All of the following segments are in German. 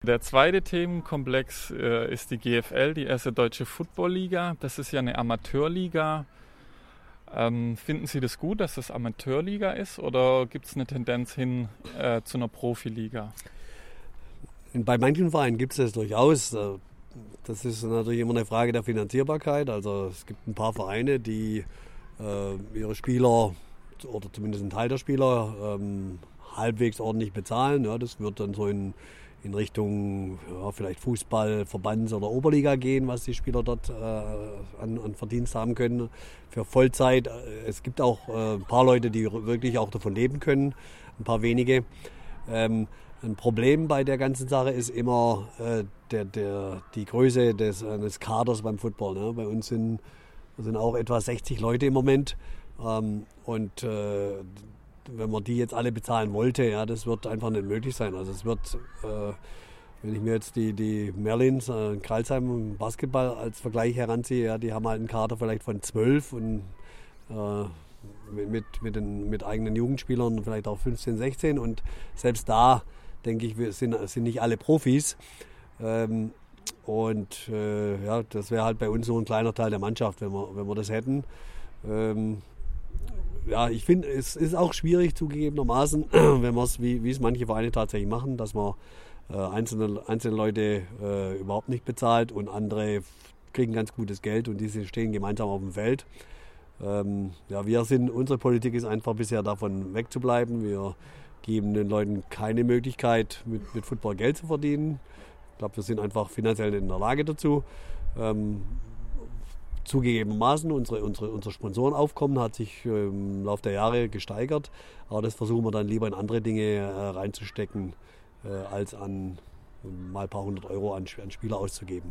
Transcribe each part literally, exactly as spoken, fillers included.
Der zweite Themenkomplex äh, ist die G F L, die erste deutsche Football-Liga. Das ist ja eine Amateurliga. Ähm, finden Sie das gut, dass das Amateurliga ist, oder gibt es eine Tendenz hin äh, zu einer Profiliga? Bei manchen Vereinen gibt es das durchaus. Das ist natürlich immer eine Frage der Finanzierbarkeit. Also es gibt ein paar Vereine, die äh, ihre Spieler oder zumindest einen Teil der Spieler ähm, halbwegs ordentlich bezahlen. Ja, das wird dann so in in Richtung ja, vielleicht Fußball, Verbands- oder Oberliga gehen, was die Spieler dort äh, an, an Verdienst haben können für Vollzeit. Es gibt auch äh, ein paar Leute, die wirklich auch davon leben können, ein paar wenige. Ähm, ein Problem bei der ganzen Sache ist immer äh, der, der, die Größe des, eines Kaders beim Football. Ne? Bei uns sind, sind auch etwa sechzig Leute im Moment ähm, und äh, wenn man die jetzt alle bezahlen wollte, ja, das wird einfach nicht möglich sein. Also es wird, äh, wenn ich mir jetzt die, die Merlins äh, in Kreilsheim im Basketball als Vergleich heranziehe, ja, die haben halt einen Kader vielleicht von zwölf und äh, mit, mit, mit, den, mit eigenen Jugendspielern vielleicht auch fünfzehn, sechzehn und selbst da, denke ich, wir sind, sind nicht alle Profis. Ähm, und äh, ja, das wäre halt bei uns so ein kleiner Teil der Mannschaft, wenn wir, wenn wir das hätten. Ähm, Ja, ich finde, es ist auch schwierig zugegebenermaßen, wenn man es, wie, wie es manche Vereine tatsächlich machen, dass man äh, einzelne, einzelne Leute äh, überhaupt nicht bezahlt und andere kriegen ganz gutes Geld und diese stehen gemeinsam auf dem Feld. Ähm, ja, wir sind, unsere Politik ist einfach bisher davon wegzubleiben. Wir geben den Leuten keine Möglichkeit, mit, mit Football Geld zu verdienen. Ich glaube, wir sind einfach finanziell in der Lage dazu. Ähm, Zugegebenermaßen, unsere, unsere, unser Sponsorenaufkommen hat sich im Laufe der Jahre gesteigert, aber das versuchen wir dann lieber in andere Dinge äh, reinzustecken, äh, als an mal ein paar hundert Euro an, an Spieler auszugeben.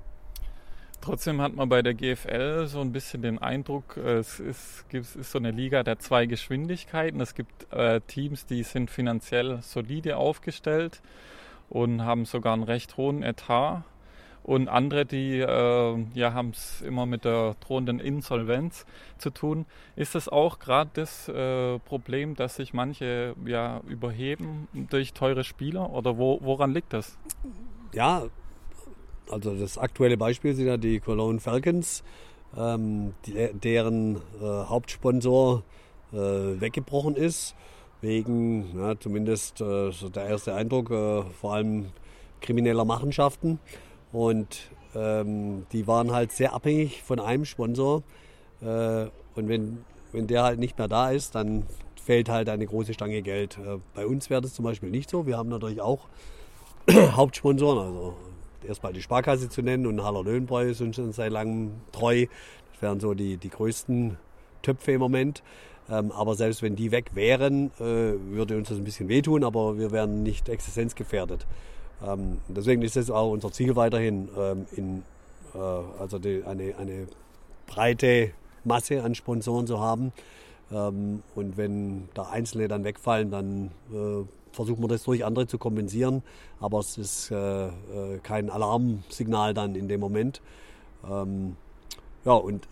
Trotzdem hat man bei der G F L so ein bisschen den Eindruck, es ist, es ist so eine Liga der zwei Geschwindigkeiten. Es gibt äh, Teams, die sind finanziell solide aufgestellt und haben sogar einen recht hohen Etat. Und andere, die äh, ja, haben es immer mit der drohenden Insolvenz zu tun. Ist das auch gerade das äh, Problem, dass sich manche ja, überheben durch teure Spieler? Oder wo, woran liegt das? Ja, also das aktuelle Beispiel sind ja die Cologne Falcons, ähm, die, deren äh, Hauptsponsor äh, weggebrochen ist. Wegen, ja, zumindest äh, so der erste Eindruck, äh, vor allem krimineller Machenschaften. Und ähm, die waren halt sehr abhängig von einem Sponsor. Äh, und wenn, wenn der halt nicht mehr da ist, dann fehlt halt eine große Stange Geld. Äh, bei uns wäre das zum Beispiel nicht so. Wir haben natürlich auch Hauptsponsoren, also erstmal die Sparkasse zu nennen und Haller Löwenbräu sind schon seit langem treu. Das wären so die, die größten Töpfe im Moment. Ähm, aber selbst wenn die weg wären, äh, würde uns das ein bisschen wehtun, aber wir wären nicht existenzgefährdet. Ähm, deswegen ist es auch unser Ziel weiterhin, ähm, in, äh, also die, eine, eine breite Masse an Sponsoren zu haben. Ähm, und wenn da Einzelne dann wegfallen, dann äh, versuchen wir das durch andere zu kompensieren. Aber es ist äh, äh, kein Alarmsignal dann in dem Moment. Ähm, ja, und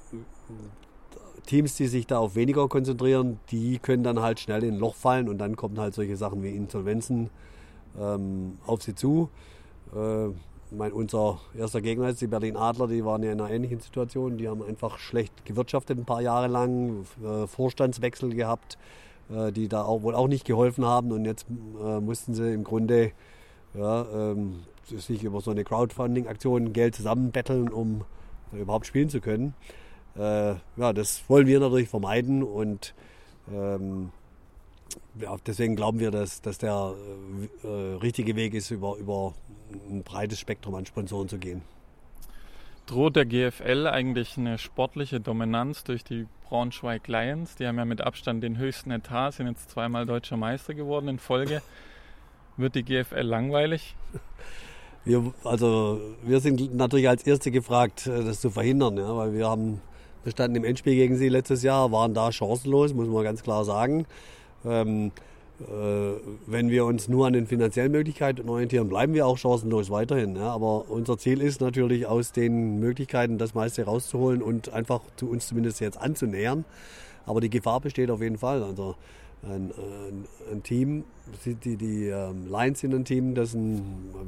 Teams, die sich da auf weniger konzentrieren, die können dann halt schnell in ein Loch fallen und dann kommen halt solche Sachen wie Insolvenzen ähm, auf sie zu. Äh, mein, unser erster Gegner ist die Berlin Adler, die waren ja in einer ähnlichen Situation. Die haben einfach schlecht gewirtschaftet ein paar Jahre lang, äh, Vorstandswechsel gehabt, äh, die da auch, wohl auch nicht geholfen haben und jetzt äh, mussten sie im Grunde ja, ähm, sich über so eine Crowdfunding-Aktion Geld zusammenbetteln, um äh, überhaupt spielen zu können. Äh, ja, das wollen wir natürlich vermeiden und ähm, ja, deswegen glauben wir, dass, dass der äh, richtige Weg ist, über, über ein breites Spektrum an Sponsoren zu gehen. Droht der G F L eigentlich eine sportliche Dominanz durch die Braunschweig Lions? Die haben ja mit Abstand den höchsten Etat, sind jetzt zweimal deutscher Meister geworden in Folge. Wird die G F L langweilig? Wir, also, wir sind natürlich als Erste gefragt, das zu verhindern, ja, weil wir haben wir standen im Endspiel gegen sie letztes Jahr, waren da chancenlos, muss man ganz klar sagen. Ähm, äh, wenn wir uns nur an den finanziellen Möglichkeiten orientieren, bleiben wir auch chancenlos weiterhin. Ja. Aber unser Ziel ist natürlich, aus den Möglichkeiten das meiste rauszuholen und einfach zu uns zumindest jetzt anzunähern. Aber die Gefahr besteht auf jeden Fall. Also ein, ein, ein Team, die, die ähm, Lions sind ein Team, das ein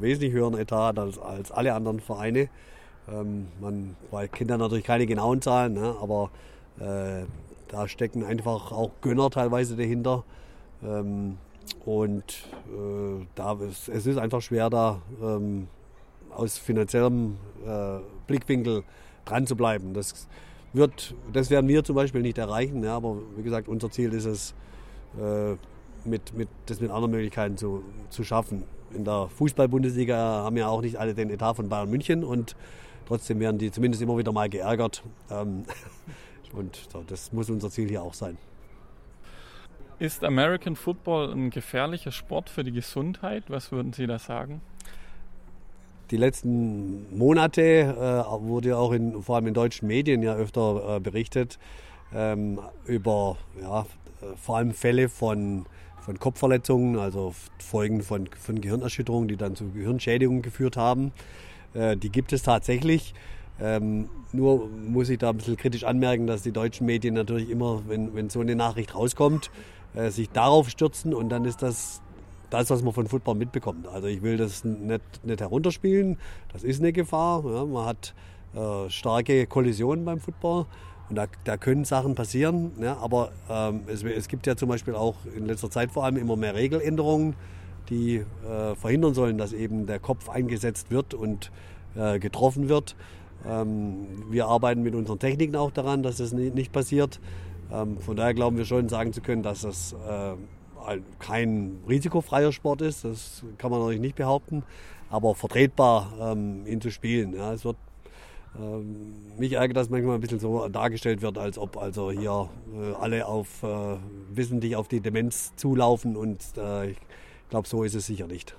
wesentlich höheren Etat als, als alle anderen Vereine. Ähm, man kennt da natürlich keine genauen Zahlen, ne, aber äh, da stecken einfach auch Gönner teilweise dahinter. Ähm, und äh, da ist, es ist einfach schwer, da ähm, aus finanziellem äh, Blickwinkel dran zu bleiben. Das, wird, das werden wir zum Beispiel nicht erreichen, ja, aber wie gesagt, unser Ziel ist es, äh, mit, mit, das mit anderen Möglichkeiten zu, zu schaffen. In der Fußball-Bundesliga haben ja auch nicht alle den Etat von Bayern München und trotzdem werden die zumindest immer wieder mal geärgert. Ähm, und so, das muss unser Ziel hier auch sein. Ist American Football ein gefährlicher Sport für die Gesundheit? Was würden Sie da sagen? Die letzten Monate äh, wurde auch in, vor allem in deutschen Medien ja öfter äh, berichtet ähm, über ja, vor allem Fälle von, von Kopfverletzungen, also Folgen von, von Gehirnerschütterungen, die dann zu Gehirnschädigungen geführt haben. Äh, die gibt es tatsächlich. Ähm, nur muss ich da ein bisschen kritisch anmerken, dass die deutschen Medien natürlich immer, wenn, wenn so eine Nachricht rauskommt, äh, sich darauf stürzen und dann ist das das, was man von Football mitbekommt. Also ich will das nicht, nicht herunterspielen, das ist eine Gefahr. Ja, man hat äh, starke Kollisionen beim Football und da, da können Sachen passieren. Ja, aber ähm, es, es gibt ja zum Beispiel auch in letzter Zeit vor allem immer mehr Regeländerungen, die äh, verhindern sollen, dass eben der Kopf eingesetzt wird und äh, getroffen wird. Ähm, wir arbeiten mit unseren Techniken auch daran, dass das nicht, nicht passiert. Ähm, von daher glauben wir schon, sagen zu können, dass das äh, kein risikofreier Sport ist, das kann man natürlich nicht behaupten, aber vertretbar, ähm, ihn zu spielen. Ja, es wird, ähm, mich ärgert, dass manchmal ein bisschen so dargestellt wird, als ob also hier äh, alle auf, äh, wissentlich auf die Demenz zulaufen und äh, ich glaube, so ist es sicher nicht.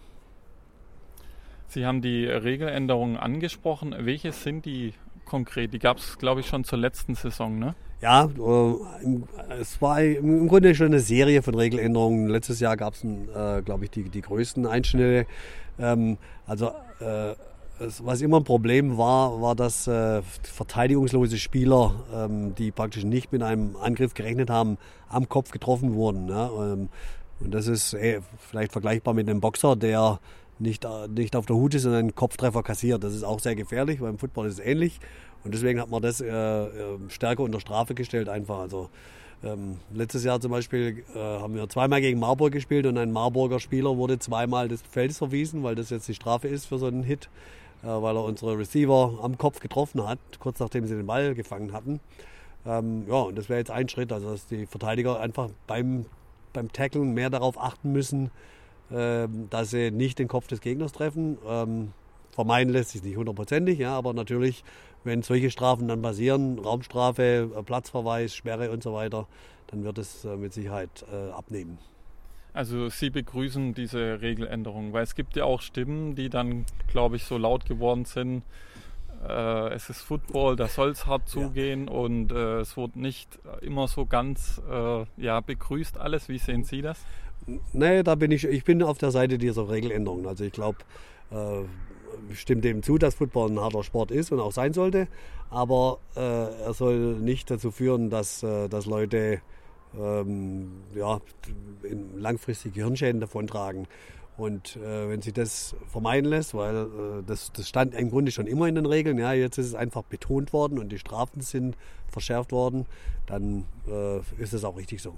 Sie haben die Regeländerungen angesprochen. Welche sind die konkret? Die gab es, glaube ich, schon zur letzten Saison, ne? Ja, äh, es war im Grunde schon eine Serie von Regeländerungen. Letztes Jahr gab es, äh, glaube ich, die, die größten Einschnitte. Ähm, also äh, es, was immer ein Problem war, war, dass äh, verteidigungslose Spieler, ähm, die praktisch nicht mit einem Angriff gerechnet haben, am Kopf getroffen wurden. Ja? Ähm, und das ist äh, vielleicht vergleichbar mit einem Boxer, der nicht, äh, nicht auf der Hut ist und einen Kopftreffer kassiert. Das ist auch sehr gefährlich, weil im Football ist es ähnlich. Und deswegen hat man das äh, stärker unter Strafe gestellt einfach. Also ähm, letztes Jahr zum Beispiel äh, haben wir zweimal gegen Marburg gespielt und ein Marburger Spieler wurde zweimal des Feldes verwiesen, weil das jetzt die Strafe ist für so einen Hit, äh, weil er unsere Receiver am Kopf getroffen hat, kurz nachdem sie den Ball gefangen hatten. Ähm, ja, und das wäre jetzt ein Schritt, also dass die Verteidiger einfach beim, beim Tacklen mehr darauf achten müssen, äh, dass sie nicht den Kopf des Gegners treffen. Ähm, vermeiden lässt sich nicht hundertprozentig, ja, aber natürlich, wenn solche Strafen dann passieren, Raumstrafe, Platzverweis, Sperre und so weiter, dann wird es äh, mit Sicherheit äh, abnehmen. Also Sie begrüßen diese Regeländerung, weil es gibt ja auch Stimmen, die dann, glaube ich, so laut geworden sind, äh, es ist Football, da soll es hart zugehen, ja. Und äh, es wird nicht immer so ganz äh, ja, begrüßt alles. Wie sehen Sie das? Nee, da bin ich, ich bin auf der Seite dieser Regeländerungen. Also ich glaube, äh, ich stimme dem zu, dass Football ein harter Sport ist und auch sein sollte, aber äh, er soll nicht dazu führen, dass, äh, dass Leute ähm, ja, langfristig Gehirnschäden davontragen. Und äh, wenn sich das vermeiden lässt, weil äh, das, das stand im Grunde schon immer in den Regeln, ja, jetzt ist es einfach betont worden und die Strafen sind verschärft worden, dann äh, ist es auch richtig so.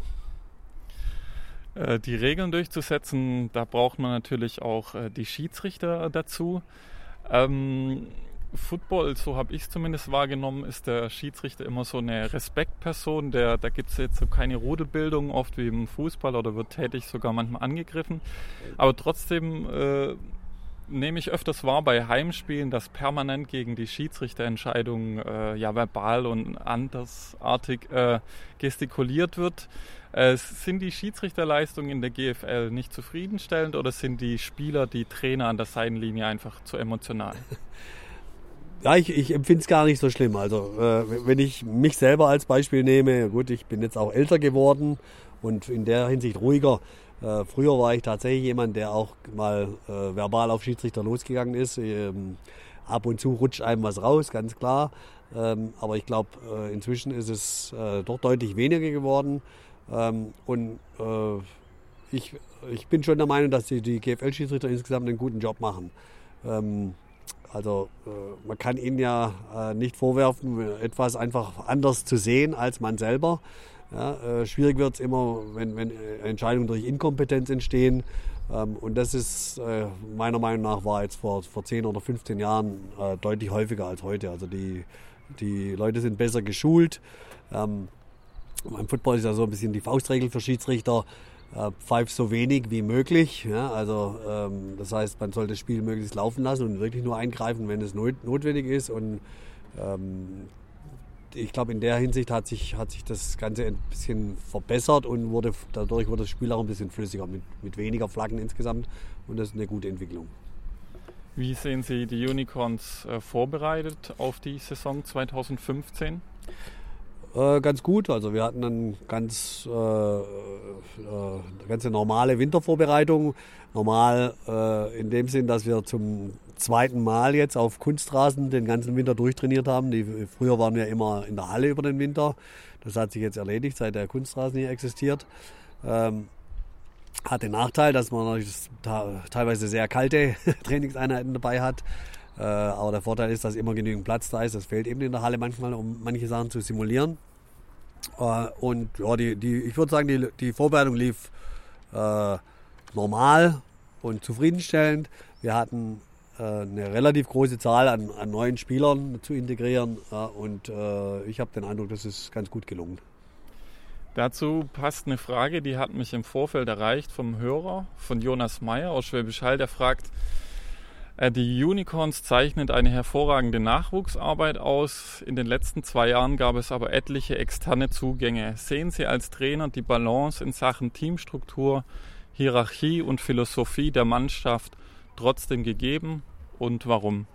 Die Regeln durchzusetzen, da braucht man natürlich auch äh, die Schiedsrichter dazu. Ähm, Football, so habe ich es zumindest wahrgenommen, ist der Schiedsrichter immer so eine Respektperson. Der, da gibt es jetzt so keine Rudelbildung, oft wie im Fußball, oder wird tätig sogar manchmal angegriffen. Aber trotzdem äh, nehme ich öfters wahr bei Heimspielen, dass permanent gegen die Schiedsrichterentscheidungen äh, ja, verbal und andersartig äh, gestikuliert wird. Äh, sind die Schiedsrichterleistungen in der G F L nicht zufriedenstellend oder sind die Spieler, die Trainer an der Seitenlinie einfach zu emotional? Ja, ich, ich empfinde es gar nicht so schlimm. Also äh, wenn ich mich selber als Beispiel nehme, gut, ich bin jetzt auch älter geworden und in der Hinsicht ruhiger. Äh, früher war ich tatsächlich jemand, der auch mal äh, verbal auf Schiedsrichter losgegangen ist. Ähm, ab und zu rutscht einem was raus, ganz klar. Ähm, aber ich glaube, äh, inzwischen ist es äh, doch deutlich weniger geworden. Ähm, und äh, ich, ich bin schon der Meinung, dass die, die G F L-Schiedsrichter insgesamt einen guten Job machen. Ähm, also äh, man kann ihnen ja äh, nicht vorwerfen, etwas einfach anders zu sehen als man selber. Ja, äh, schwierig wird es immer, wenn, wenn Entscheidungen durch Inkompetenz entstehen. Ähm, und das ist äh, meiner Meinung nach war jetzt vor, vor zehn oder fünfzehn Jahren äh, deutlich häufiger als heute. Also die, die Leute sind besser geschult. Ähm, Im Football ist ja so ein bisschen die Faustregel für Schiedsrichter, äh, pfeift so wenig wie möglich. Ja? Also ähm, das heißt, man sollte das Spiel möglichst laufen lassen und wirklich nur eingreifen, wenn es not, notwendig ist. Und ähm, ich glaube, in der Hinsicht hat sich, hat sich das Ganze ein bisschen verbessert und wurde, dadurch wurde das Spiel auch ein bisschen flüssiger, mit, mit weniger Flaggen insgesamt. Und das ist eine gute Entwicklung. Wie sehen Sie die Unicorns äh, vorbereitet auf die Saison zwanzig fünfzehn? Äh, ganz gut. Also wir hatten eine ganz, äh, äh, ganz normale Wintervorbereitung. Normal äh, in dem Sinn, dass wir zum zweiten Mal jetzt auf Kunstrasen den ganzen Winter durchtrainiert haben. Die, früher waren wir immer in der Halle über den Winter. Das hat sich jetzt erledigt, seit der Kunstrasen hier existiert. Ähm, hat den Nachteil, dass man teilweise sehr kalte Trainingseinheiten dabei hat. Äh, aber der Vorteil ist, dass immer genügend Platz da ist. Das fehlt eben in der Halle manchmal, um manche Sachen zu simulieren. Äh, und ja, die, die, ich würde sagen, die, die Vorbereitung lief äh, normal und zufriedenstellend. Wir hatten äh, eine relativ große Zahl an, an neuen Spielern zu integrieren. Äh, und äh, ich habe den Eindruck, das ist ganz gut gelungen. Dazu passt eine Frage, die hat mich im Vorfeld erreicht vom Hörer, von Jonas Meyer aus Schwäbisch Hall. Der fragt, die Unicorns zeichnet eine hervorragende Nachwuchsarbeit aus. In den letzten zwei Jahren gab es aber etliche externe Zugänge. Sehen Sie als Trainer die Balance in Sachen Teamstruktur, Hierarchie und Philosophie der Mannschaft trotzdem gegeben und warum?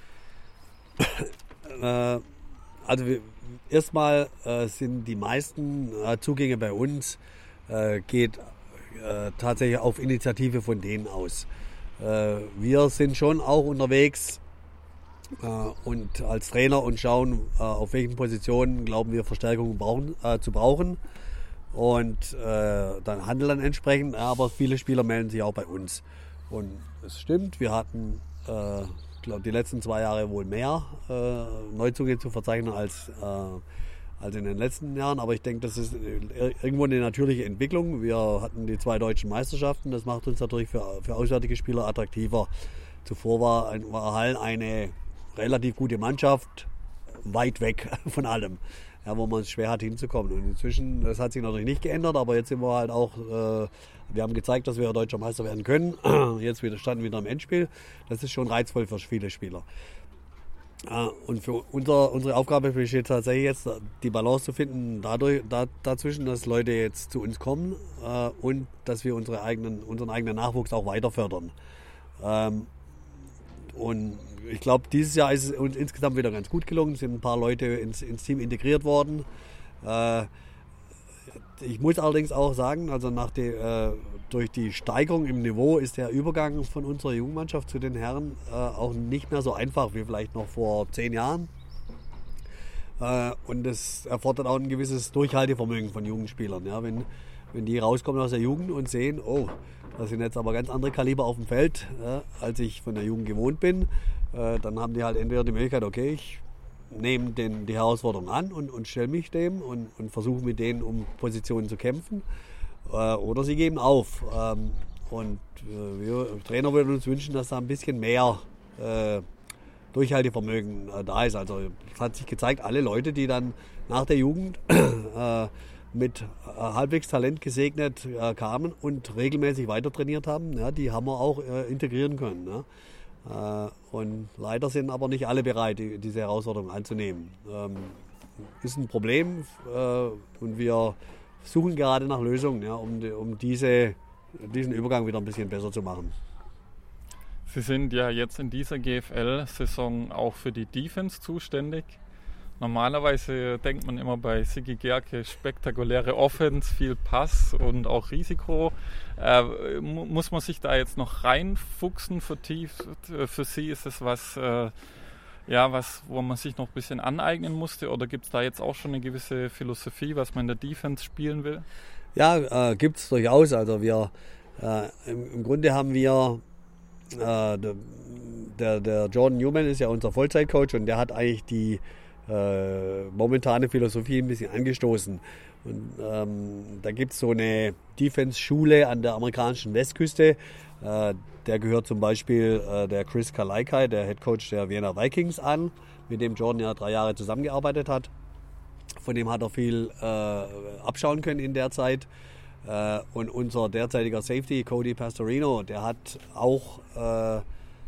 Äh, also wir, erstmal äh, sind die meisten äh, Zugänge bei uns äh, geht äh, tatsächlich auf Initiative von denen aus. Äh, wir sind schon auch unterwegs äh, und als Trainer und schauen, äh, auf welchen Positionen glauben wir Verstärkung brauchen, äh, zu brauchen und äh, dann handeln dann entsprechend. Aber viele Spieler melden sich auch bei uns. Und es stimmt, wir hatten äh, glaube die letzten zwei Jahre wohl mehr äh, Neuzugänge zu verzeichnen als, äh, als in den letzten Jahren. Aber ich denke, das ist irgendwo eine natürliche Entwicklung. Wir hatten die zwei deutschen Meisterschaften. Das macht uns natürlich für, für auswärtige Spieler attraktiver. Zuvor war, ein, war Hall eine relativ gute Mannschaft, weit weg von allem, ja, wo man es schwer hat hinzukommen. Und inzwischen, das hat sich natürlich nicht geändert, aber jetzt sind wir halt auch, äh, wir haben gezeigt, dass wir deutscher Meister werden können. Jetzt wieder standen wir wieder im Endspiel. Das ist schon reizvoll für viele Spieler. Und für unser, unsere Aufgabe besteht tatsächlich jetzt, die Balance zu finden, dadurch, da, dazwischen, dass Leute jetzt zu uns kommen äh, und dass wir unsere eigenen, unseren eigenen Nachwuchs auch weiter fördern. Ähm, und ich glaube, dieses Jahr ist es uns insgesamt wieder ganz gut gelungen. Es sind ein paar Leute ins, ins Team integriert worden. Äh, ich muss allerdings auch sagen, also nach der, äh, durch die Steigerung im Niveau ist der Übergang von unserer Jugendmannschaft zu den Herren äh, auch nicht mehr so einfach wie vielleicht noch vor zehn Jahren. Äh, und das erfordert auch ein gewisses Durchhaltevermögen von Jugendspielern. Ja? Wenn, wenn die rauskommen aus der Jugend und sehen, oh, das sind jetzt aber ganz andere Kaliber auf dem Feld, äh, als ich von der Jugend gewohnt bin, äh, dann haben die halt entweder die Möglichkeit, okay, ich nehme den, die Herausforderung an und, und stelle mich dem und, und versuche mit denen um Positionen zu kämpfen. Äh, oder sie geben auf. Ähm, und äh, wir Trainer würden uns wünschen, dass da ein bisschen mehr äh, Durchhaltevermögen äh, da ist. Also es hat sich gezeigt, alle Leute, die dann nach der Jugend äh, mit äh, halbwegs Talent gesegnet äh, kamen und regelmäßig weiter trainiert haben, ja, die haben wir auch äh, integrieren können. Ja. Und leider sind aber nicht alle bereit, diese Herausforderung anzunehmen. Ähm, ist ein Problem äh, und wir suchen gerade nach Lösungen, ja, um, um diese, diesen Übergang wieder ein bisschen besser zu machen. Sie sind ja jetzt in dieser G F L-Saison auch für die Defense zuständig. Normalerweise denkt man immer bei Sigi Gerke spektakuläre Offense, viel Pass und auch Risiko. Äh, muss man sich da jetzt noch reinfuchsen vertieft? Für Sie ist es was, äh, ja, was, wo man sich noch ein bisschen aneignen musste? Oder gibt es da jetzt auch schon eine gewisse Philosophie, was man in der Defense spielen will? Ja, äh, gibt es durchaus. Also wir äh, im, im Grunde haben wir äh, der, der Jordan Newman ist ja unser Vollzeitcoach und der hat eigentlich die äh, momentane Philosophie ein bisschen angestoßen. Und ähm, da gibt es so eine Defense-Schule an der amerikanischen Westküste. Äh, der gehört zum Beispiel äh, der Chris Kalaikai, der Headcoach der Vienna Vikings, an, mit dem Jordan ja drei Jahre zusammengearbeitet hat. Von dem hat er viel äh, abschauen können in der Zeit. Äh, und unser derzeitiger Safety, Cody Pastorino, der hat auch äh, äh,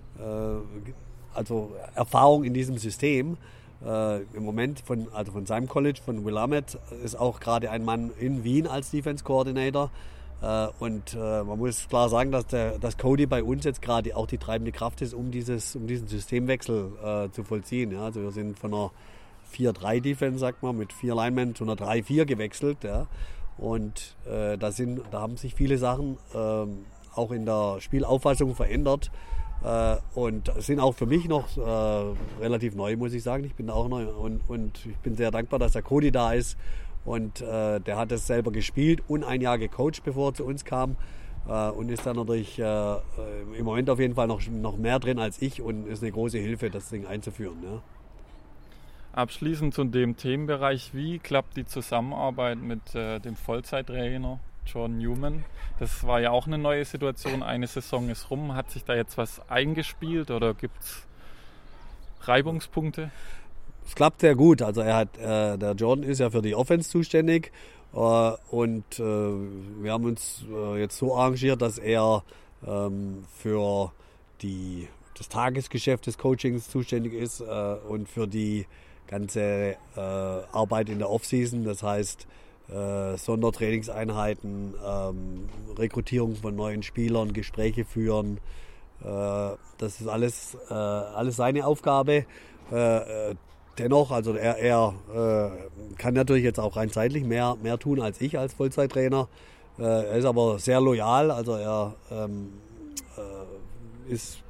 also Erfahrung in diesem System. Äh, Im Moment von, also von seinem College, von Willamette, ist auch gerade ein Mann in Wien als Defense Coordinator. Äh, und äh, man muss klar sagen, dass, der, dass Cody bei uns jetzt gerade auch die treibende Kraft ist, um, dieses, um diesen Systemwechsel äh, zu vollziehen. Ja? Also wir sind von einer vier drei Defense, sagt man, mit vier Linemen zu einer drei vier gewechselt. Ja? Und äh, da, sind, da haben sich viele Sachen äh, auch in der Spielauffassung verändert. Äh, und sind auch für mich noch äh, relativ neu, muss ich sagen. Ich bin da auch neu und, und ich bin sehr dankbar, dass der Cody da ist. Und äh, der hat es selber gespielt und ein Jahr gecoacht, bevor er zu uns kam. Äh, und ist dann natürlich äh, im Moment auf jeden Fall noch, noch mehr drin als ich und ist eine große Hilfe, das Ding einzuführen. Ja. Abschließend zu dem Themenbereich, wie klappt die Zusammenarbeit mit äh, dem Vollzeittrainer Jordan Newman? Das war ja auch eine neue Situation. Eine Saison ist rum. Hat sich da jetzt was eingespielt oder gibt es Reibungspunkte? Es klappt sehr gut. Also er hat, äh, der Jordan ist ja für die Offense zuständig äh, und äh, wir haben uns äh, jetzt so arrangiert, dass er ähm, für die, das Tagesgeschäft des Coachings zuständig ist äh, und für die ganze äh, Arbeit in der Offseason. Das heißt Äh, Sondertrainingseinheiten, ähm, Rekrutierung von neuen Spielern, Gespräche führen. Äh, das ist alles, äh, alles seine Aufgabe. Äh, dennoch, also er, er äh, kann natürlich jetzt auch rein zeitlich mehr, mehr tun als ich als Vollzeittrainer. Äh, er ist aber sehr loyal, also er ähm, äh, ist,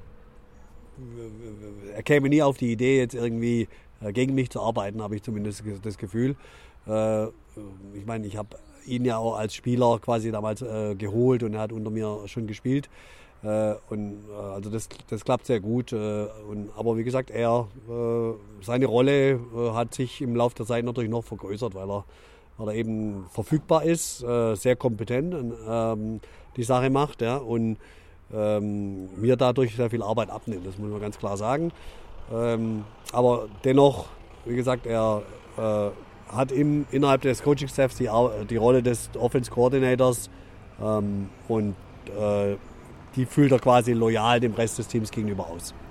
er käme nie auf die Idee, jetzt irgendwie äh, gegen mich zu arbeiten, habe ich zumindest das Gefühl. Ich meine, ich habe ihn ja auch als Spieler quasi damals äh, geholt und er hat unter mir schon gespielt. Äh, und äh, also das, das klappt sehr gut. Äh, und, aber wie gesagt, er äh, seine Rolle äh, hat sich im Laufe der Zeit natürlich noch vergrößert, weil er, weil er eben verfügbar ist, äh, sehr kompetent und ähm, die Sache macht, ja, und ähm, mir dadurch sehr viel Arbeit abnimmt. Das muss man ganz klar sagen. Ähm, aber dennoch, wie gesagt, er äh, hat im, innerhalb des Coaching-Staffs die, die Rolle des Offense-Coordinators ähm, und äh, die füllt er quasi loyal dem Rest des Teams gegenüber aus.